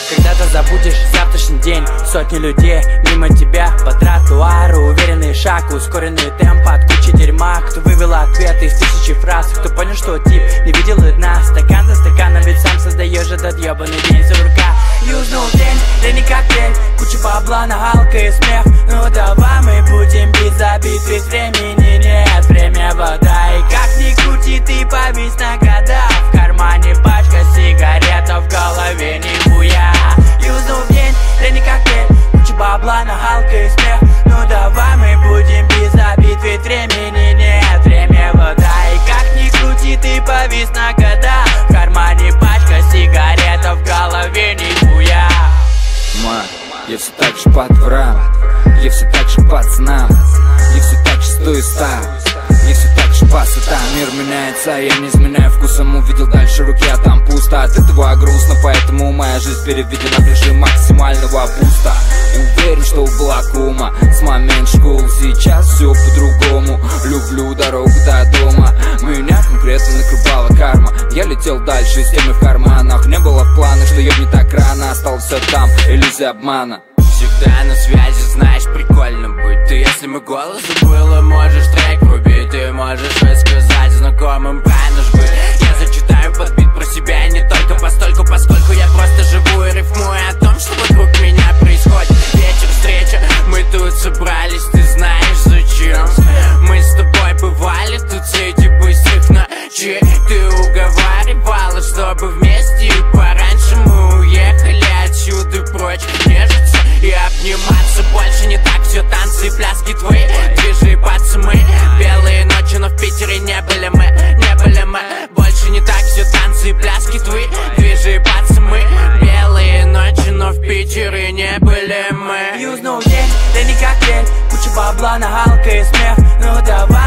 Когда-то забудешь завтрашний день. Сотни людей мимо тебя по тротуару. Уверенный шаг, ускоренный темп от кучи дерьма. Кто вывел ответы из тысячи фраз, кто понял, что тип не видел дна. Стакан за стаканом, ведь сам создаешь этот ебаный день сурка. Южный день, день коктейль, куча бабла, нагалка и смех. Ну давай мы будем без обид, ведь времени нет. Время вода, и как ни крути, ты повис на года. В кармане пачка сигарет, а в голове нихуя. Южный день, день коктейль, куча бабла, нагалка и смех. Ну давай мы будем без обид, ведь времени нет. Время вода, и как ни крути, ты повис на года. В кармане пачка сигарет, а в голове нихуя. Я все так же по дворам, я все так же по ценам, я все так же стою стар, я все так же по сетам. Мир меняется, я не изменяю вкусом. Увидел дальше руки, а там пусто. От этого грустно, поэтому моя жизнь переведена в режим максимального буста. Уверен, что была кума с момента школы. Сейчас все по-другому. Люблю дорогу до дома. Меня конкретно накрывала карма. Я летел дальше с темой в карманах. Не было в планах, что я не так рано. Осталось все там, иллюзия обмана. Всегда на связи, знаешь, прикольно быть. Ты, если мы голос забыла, можешь трек врубить. Ты можешь рассказать знакомым, правильно ж быть. Я зачитаю под бит про себя и не только постольку, поскольку я просто живу и рифмую о том, что вокруг меня происходит. Вечер, встреча, мы тут собрались, ты знаешь зачем. Мы с тобой бывали тут среди быстрых ночей. Ты уговаривала, чтобы вместе и пораньше мы уехали отсюда прочь. Нежиться и обниматься, больше не так все танцы и пляски твои. Движи пацы мы, белые ночи, но в Питере не были мы, не были мы. Больше не так все танцы и пляски твои. Движи пацы мы, белые ночи, но в Питере не были мы. Южный день, день коктейль, куча бабла, нагалка и смех. Ну давай